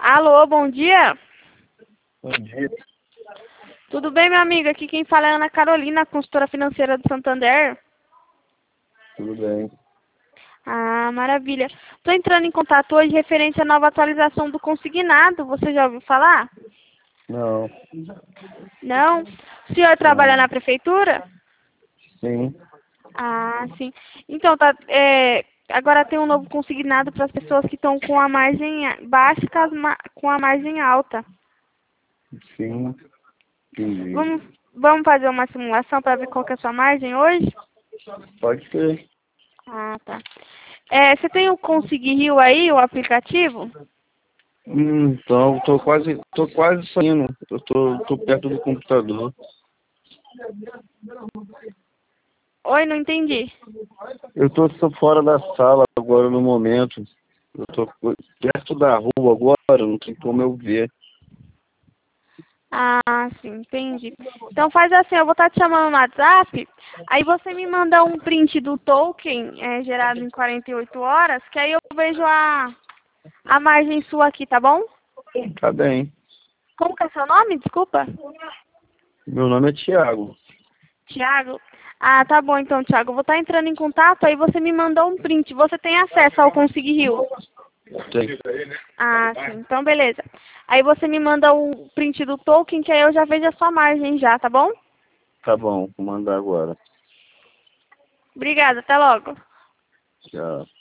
Alô, bom dia. Bom dia. Tudo bem, minha amiga? Aqui quem fala é Ana Carolina, consultora financeira do Santander. Tudo bem. Ah, maravilha. Estou entrando em contato hoje referente à nova atualização do consignado. Você já ouviu falar? Não. Não? O senhor trabalha Não. na prefeitura? Sim. Ah, sim. Então, agora tem um novo consignado para as pessoas que estão com a margem baixa e com a margem alta. Sim. Entendi. Vamos fazer uma simulação para ver qual que é a sua margem hoje? Pode ser. Ah, tá. Você tem o Consig Rio aí, o aplicativo? Então, tô quase saindo. Tô perto do computador. Oi, não entendi. Tô fora da sala agora no momento. Eu tô perto da rua agora, não tem como eu ver. Ah, sim, entendi. Então faz assim, eu vou estar te chamando no WhatsApp, aí você me manda um print do token gerado em 48 horas, que aí eu vejo a margem sua aqui, tá bom? Tá bem. Como que é seu nome? Desculpa. Meu nome é Thiago. Tiago? Ah, tá bom então, Tiago. Eu vou estar entrando em contato, aí você me mandou um print. Você tem acesso ao Consig Rio? Tem. Ah, sim. Então, beleza. Aí você me manda o print do token, que aí eu já vejo a sua margem já, tá bom? Tá bom, vou mandar agora. Obrigada, até logo. Tchau.